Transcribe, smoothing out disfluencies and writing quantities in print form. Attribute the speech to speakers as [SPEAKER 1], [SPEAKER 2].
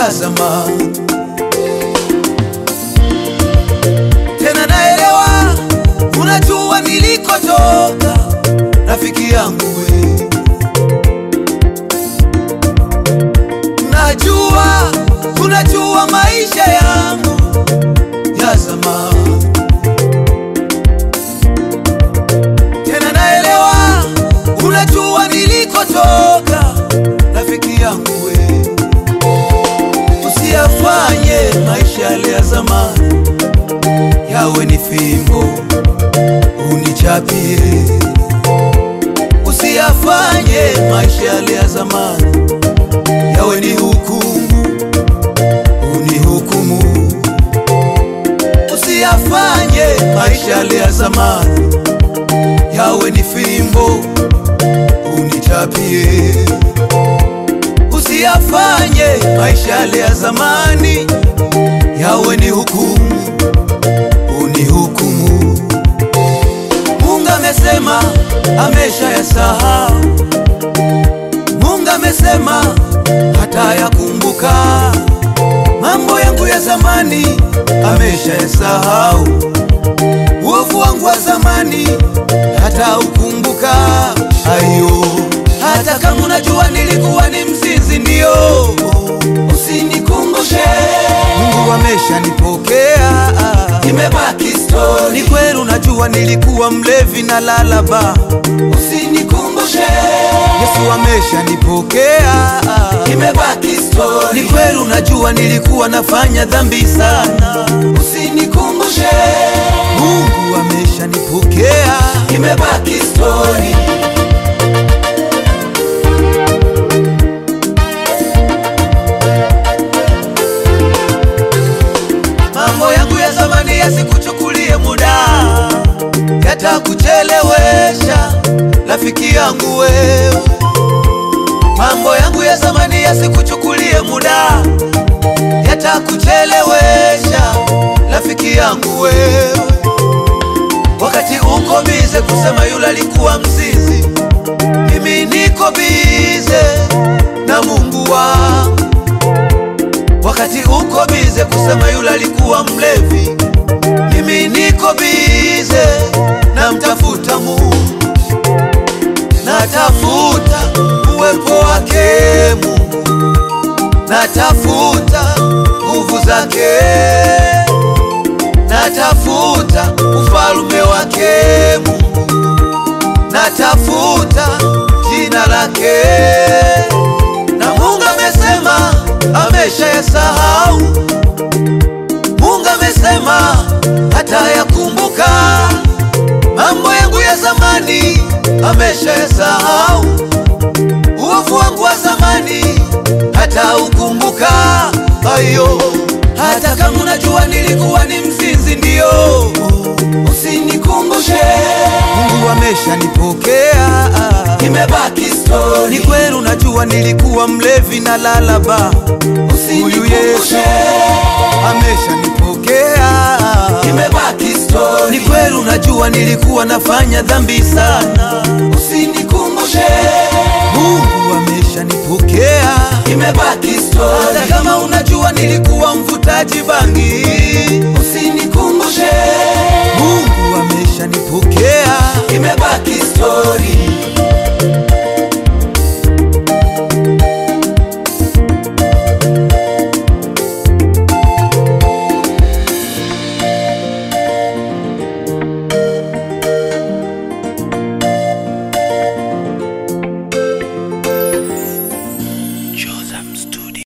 [SPEAKER 1] ya zamani. Tena naelewa, unajua nilikotoka, rafiki yangu we. Najua, unajua maisha yangu ya zamani. Tena naelewa, unajua nilikotoka, rafiki yangu we. Usiyafanye maisha yale ya zamani yawe ni fimbo unichapie. Usiyafanye maisha yale ya zamani yawe ni hukumu unihukumu. Usiyafanye maisha yale ya zamani yawe ni fimbo unichapie. Usiyafanye maisha yale ya zamani yawe ni hukumu unihukumu. Mungu amesema amesha yasahau. Mungu amesema hata yakumbuka. Mambo yangu ya zamani amesha yasahau. Uovu wangu wa zamani hata ukumbuka. Ayo, hata kama unajua nilikuwa ni mzinzi ndio, usinikumbushe. Mungu ameshanipokea, imebaki story. Ni kweli unajua nilikuwa mlevi na lalaba, usinikumbushe. Yesu ameshanipokea, imebaki story. Ni kweli unajua nilikuwa nafanya dhambi sana, usinikumbushe. Mungu ameshanipokea, imebaki story. Mambo yangu ya zamani yasikuchukulie muda, yatakuchelewesha rafiki yangu wewe. Mambo yangu ya zamani yasikuchukulie muda, yatakuchelewesha rafiki yangu wewe. Wakati uko bize kusema yule alikuwa mzizi, mimi niko bize na Mungu wangu. Wakati uko bize kusema yule alikuwa mlevi, mimi niko bize na mtafuta Mungu. Natafuta uwepo wake Mungu, natafuta nguvu zake, natafuta ufalme wake Mungu, natafuta jina lake. Na Mungu amesema amesha yasahau. Mungu amesema hata yakumbuka. Mambo yangu ya zamani amesha yasahau. Uovu wangu wa zamani hata ukumbuka. Ayo, hata kama unajua nilikuwa ni mzinzi ndio, usinikumbushe. Mungu ameshanipokea, imebaki story. Ni kweli unajua nilikuwa mlevi na lalaba, usinikumbushe. Ameshanipokea, imebaki story. Ni kweli unajua nilikuwa nafanya dhambi sana, usinikumbushe. Mungu ameshanipokea, imebaki story. Hata kama unajua nilikuwa mvutaji bangi,